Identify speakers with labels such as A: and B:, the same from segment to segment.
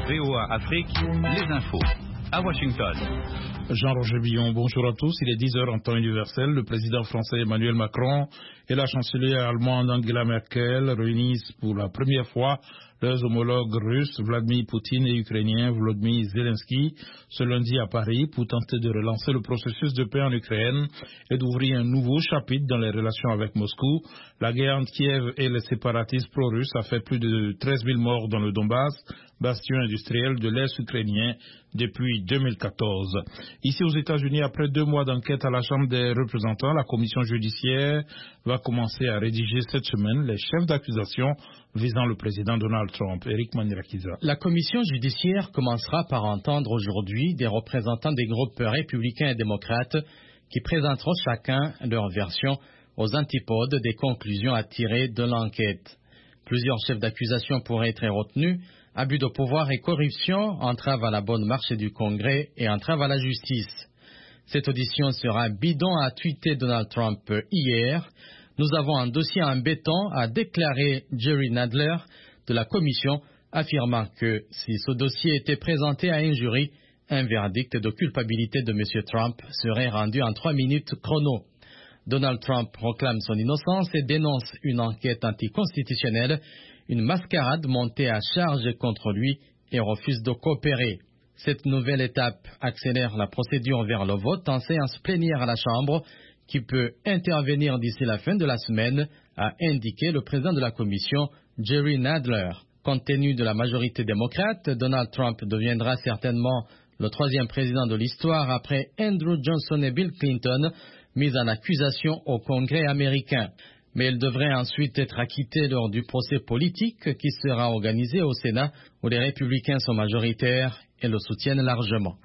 A: VOA Afrique, les infos. À Washington.
B: Jean-Roger Billon, bonjour à tous. Il est 10h en temps universel. Le président français Emmanuel Macron et la chancelière allemande Angela Merkel réunissent pour la première fois leurs homologues russes Vladimir Poutine et ukrainien Volodymyr Zelensky ce lundi à Paris pour tenter de relancer le processus de paix en Ukraine et d'ouvrir un nouveau chapitre dans les relations avec Moscou. La guerre entre Kiev et les séparatistes pro-russes a fait plus de 13 000 morts dans le Donbass, bastion industriel de l'Est ukrainien depuis 2014. Ici aux États-Unis, après 2 mois d'enquête à la Chambre des représentants, la commission judiciaire va commencer à rédiger cette semaine les chefs d'accusation visant le président Donald Trump. Eric Manirakiza.
C: La commission judiciaire commencera par entendre aujourd'hui des représentants des groupes républicains et démocrates qui présenteront chacun leur version aux antipodes des conclusions à tirer de l'enquête. Plusieurs chefs d'accusation pourraient être retenus: abus de pouvoir et corruption, entrave à la bonne marche du Congrès et entrave à la justice. Cette audition sera bidon, a tweeté Donald Trump hier. Nous avons un dossier en béton, a déclaré Jerry Nadler de la commission, affirmant que si ce dossier était présenté à un jury, un verdict de culpabilité de M. Trump serait rendu en 3 minutes chrono. Donald Trump proclame son innocence et dénonce une enquête anticonstitutionnelle, une mascarade montée à charge contre lui, et refuse de coopérer. Cette nouvelle étape accélère la procédure vers le vote en séance plénière à la Chambre, qui peut intervenir d'ici la fin de la semaine, a indiqué le président de la commission, Jerry Nadler. Compte tenu de la majorité démocrate, Donald Trump deviendra certainement le 3e président de l'histoire après Andrew Johnson et Bill Clinton, mis en accusation au Congrès américain. Mais il devrait ensuite être acquitté lors du procès politique qui sera organisé au Sénat, où les républicains sont majoritaires et le soutiennent largement.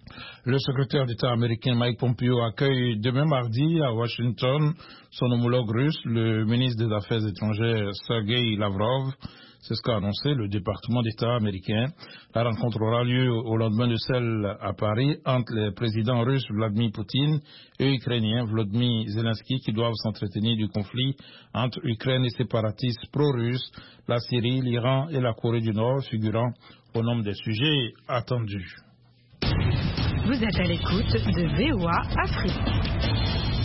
B: Le secrétaire d'État américain Mike Pompeo accueille demain mardi à Washington son homologue russe, le ministre des Affaires étrangères Sergei Lavrov. C'est ce qu'a annoncé le département d'État américain. La rencontre aura lieu au lendemain de celle à Paris entre les présidents russes Vladimir Poutine et ukrainien Volodymyr Zelensky, qui doivent s'entretenir du conflit entre Ukraine et séparatistes pro-russes, la Syrie, l'Iran et la Corée du Nord, figurant au nombre des sujets attendus.
D: Vous êtes à l'écoute de VOA Afrique.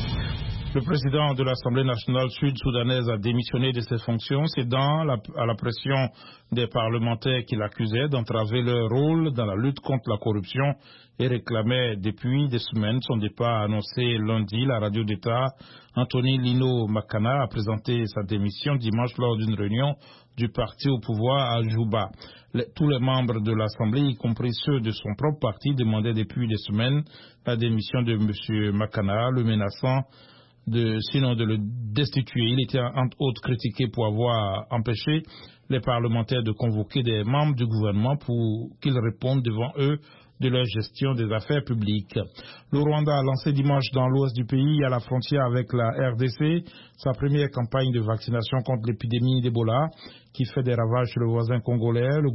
B: Le président de l'Assemblée nationale sud-soudanaise a démissionné de ses fonctions, cédant à la pression des parlementaires qui l'accusaient d'entraver leur rôle dans la lutte contre la corruption et réclamait depuis des semaines son départ. Annoncé lundi, la radio d'État Anthony Lino Makana a présenté sa démission dimanche lors d'une réunion du parti au pouvoir à Juba. Tous les membres de l'Assemblée, y compris ceux de son propre parti, demandaient depuis des semaines la démission de M. Makana, le menaçant sinon de le destituer. Il était entre autres critiqué pour avoir empêché les parlementaires de convoquer des membres du gouvernement pour qu'ils répondent devant eux de leur gestion des affaires publiques. Le Rwanda a lancé dimanche dans l'ouest du pays, à la frontière avec la RDC, sa première campagne de vaccination contre l'épidémie d'Ebola qui fait des ravages sur le voisin congolais. Le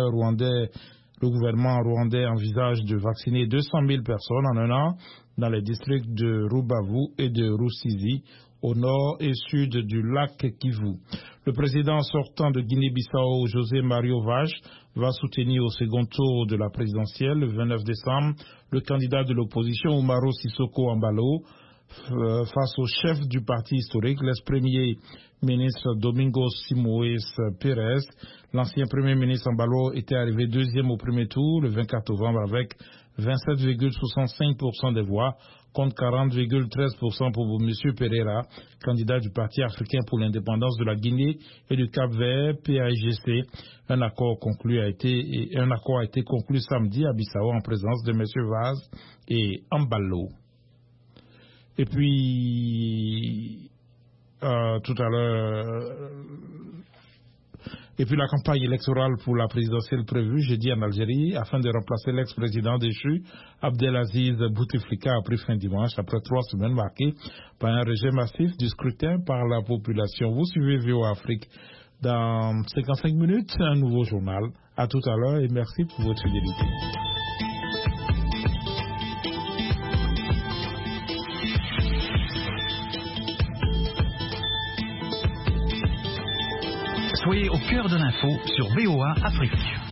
B: gouvernement rwandais envisage de vacciner 200 000 personnes en un an dans les districts de Rubavu et de Rusizi, au nord et sud du lac Kivu. Le président sortant de Guinée-Bissau, José Mario Vaz, va soutenir au second tour de la présidentielle, le 29 décembre, le candidat de l'opposition, Umaro Sissoko Embalo, face au chef du parti historique, l'ex-premier ministre Domingos Simoes Pérez. L'ancien premier ministre Embalo était arrivé 2e au premier tour, le 24 novembre, avec 27,65% des voix, contre 40,13% pour M. Pereira, candidat du Parti africain pour l'indépendance de la Guinée et du Cap-Vert, PAIGC. Un accord a été conclu samedi à Bissau en présence de M. Vaz et Embalo. Et puis, tout à l'heure, la campagne électorale pour la présidentielle prévue jeudi en Algérie, afin de remplacer l'ex-président déchu, Abdelaziz Bouteflika, a pris fin dimanche, après 3 semaines marquées par un rejet massif du scrutin par la population. Vous suivez VOA Afrique. Dans 55 minutes, un nouveau journal. À tout à l'heure et merci pour votre fidélité.
A: Soyez au cœur de l'info sur VOA Afrique.